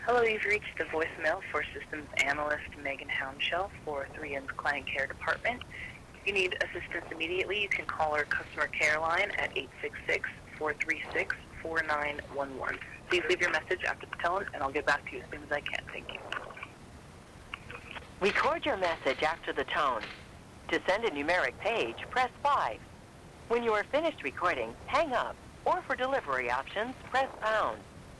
Hello, you've reached the voicemail for Systems Analyst Megan Houndshelf for 3N's Client Care Department. If you need assistance immediately, you can call our customer care line at 866-436-4911. Please leave your message after the tone, and I'll get back to you as soon as I can. Thank you. Record your message after the tone. To send a numeric page, press 5. When you are finished recording, hang up, or for delivery options, press pound.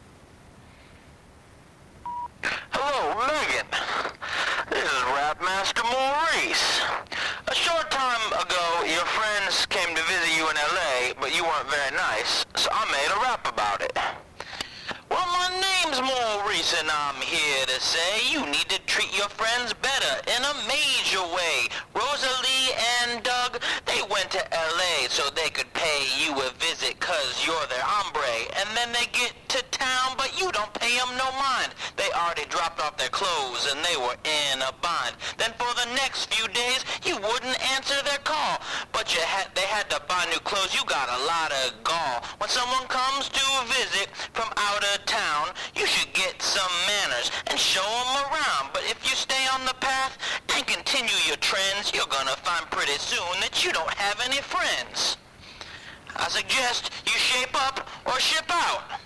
Hello, Megan. This is Rapmaster Maurice. A short time ago, your friends came to visit you in L.A., but you weren't very nice, so I made a rap about it. Well, my name's Maurice, and I'm here to say you need to treat your friends better in a major way. Rosalie and Doug, they went to L.A. so they could pay you a visit 'cause you're their hombre, and then they get to town, but you don't pay them no mind. They already dropped off their clothes, and they were in a bind. Then for the next few days, you wouldn't answer their call, but they had to buy new clothes. You got a lot of gall. When someone comes to visit from out of town, you should get some manners and show them around. But if you stay on the path and continue your trends, you're gonna find pretty soon that you don't have any friends. I suggest you shape up or ship out.